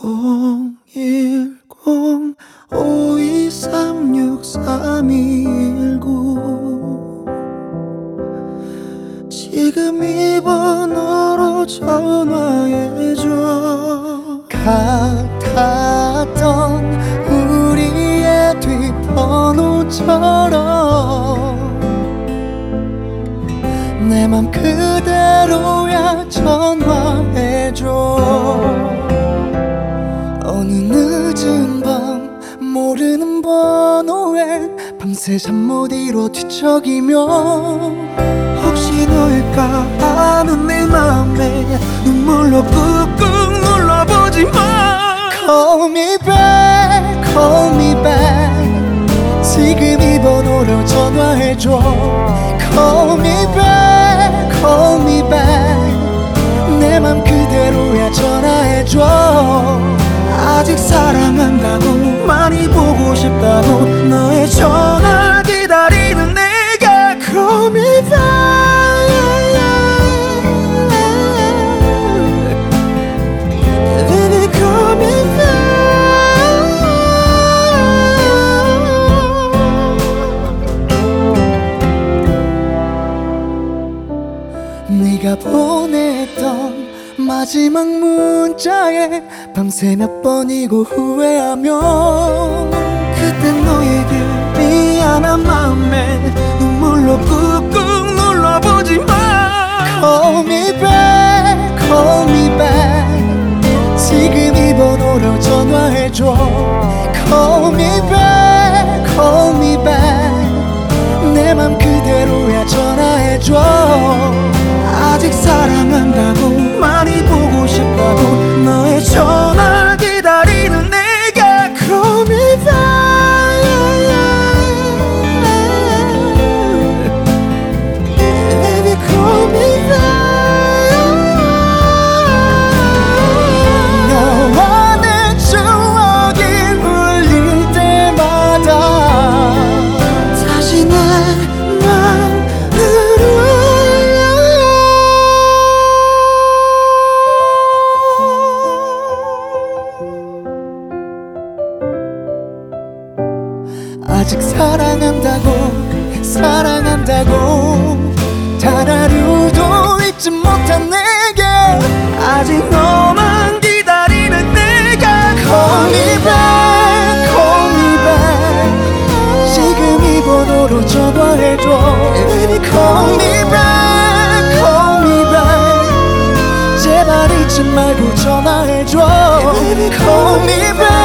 010-5236-3219 지금 이 번호로 전화해줘. 같았던 우리의 뒷번호처럼 내 맘 그대로야 전화해줘. 어느 늦은 밤 모르는 번호에 밤새 잠 못 이뤄 뒤척이며 혹시 너일까 하는 내 맘에 눈물로 꾹꾹 눌러보지 마. Call me back, call me back. 지금 이 번호로 전화해줘. Call me back, call me back. 내 맘 그대로야 전화해줘. 아직 사랑한다고 많이 보고 싶다고 너의 전화 기다리는 내가 Call me back, baby call me back. 네가 보냈던 마지막 문자에 밤새 몇 번이고 후회하며 그땐 너에게 미안한 마음에 눈물로 꾹꾹 눌러보지 마. Call me back, call me back. 지금 이 번호로 전화해줘. Call me back, call me back. 내 맘 그대로야 전화해줘. 아직 사랑한다고 많이 보고 싶다고 너의 전화 기다리는 내가 Call me back, baby call me back. 너와 내 추억이 울릴 때마다 다시 내 맘으로 아직 사랑한다고 사랑한다고 단 하루도 잊지 못한 내게 아직 너만 기다리는 내가 Call me back, call me back. 지금 이 번호로 전화해줘. Call me back, call me back. 제발 잊지 말고 전화해줘. Call me back.